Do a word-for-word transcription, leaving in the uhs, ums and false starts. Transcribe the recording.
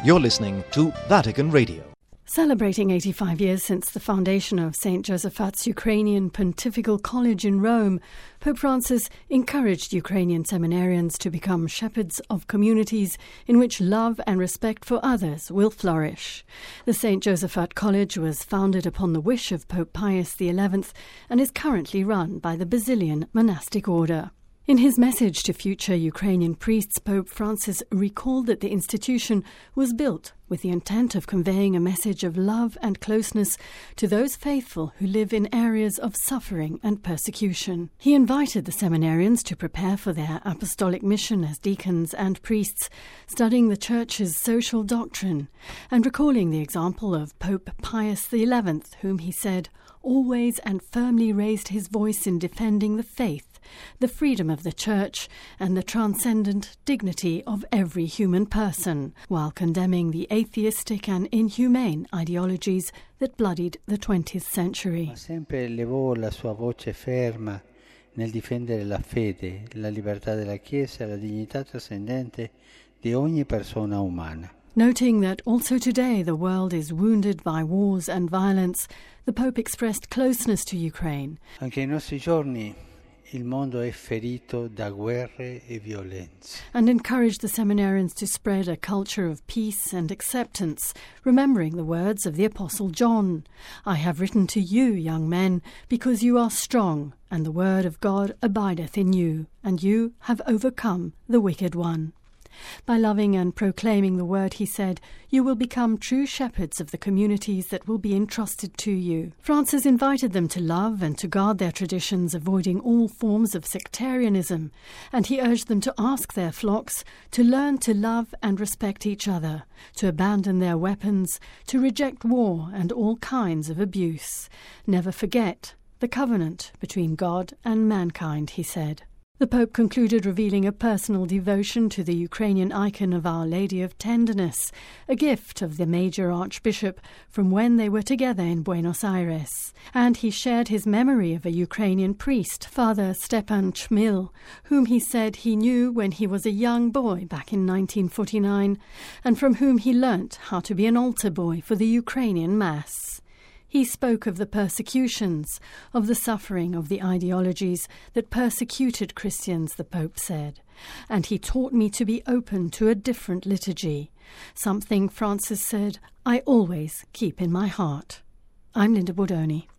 You're listening to Vatican Radio. Celebrating eighty-five years since the foundation of Saint Josaphat's Ukrainian Pontifical College in Rome, Pope Francis encouraged Ukrainian seminarians to become shepherds of communities in which love and respect for others will flourish. The Saint Josaphat College was founded upon the wish of Pope Pius the eleventh and is currently run by the Basilian monastic order. In his message to future Ukrainian priests, Pope Francis recalled that the institution was built with the intent of conveying a message of love and closeness to those faithful who live in areas of suffering and persecution. He invited the seminarians to prepare for their apostolic mission as deacons and priests, studying the Church's social doctrine, and recalling the example of Pope Pius the eleventh, whom he said always and firmly raised his voice in defending the faith, the freedom of the Church, and the transcendent dignity of every human person, while condemning the atheistic and inhumane ideologies that bloodied the twentieth century. Ma sempre elevò la sua voce ferma nel difendere la fede, la libertà della Chiesa e la dignità trascendente di ogni persona umana. Noting that also today the world is wounded by wars and violence, the Pope expressed closeness to Ukraine. Anche ai nostri giorni il mondo è ferito da guerre e violenze. And encouraged the seminarians to spread a culture of peace and acceptance, remembering the words of the Apostle John, "I have written to you, young men, because you are strong, and the word of God abideth in you, and you have overcome the wicked one." By loving and proclaiming the word, he said, you will become true shepherds of the communities that will be entrusted to you. Francis invited them to love and to guard their traditions, avoiding all forms of sectarianism, and he urged them to ask their flocks to learn to love and respect each other, to abandon their weapons, to reject war and all kinds of abuse. Never forget the covenant between God and mankind, he said. The Pope concluded revealing a personal devotion to the Ukrainian icon of Our Lady of Tenderness, a gift of the Major Archbishop from when they were together in Buenos Aires. And he shared his memory of a Ukrainian priest, Father Stepan Chmil, whom he said he knew when he was a young boy back in nineteen forty-nine, and from whom he learnt how to be an altar boy for the Ukrainian Mass. He spoke of the persecutions, of the suffering of the ideologies that persecuted Christians, the Pope said, and he taught me to be open to a different liturgy, something, Francis said, I always keep in my heart. I'm Linda Bordoni.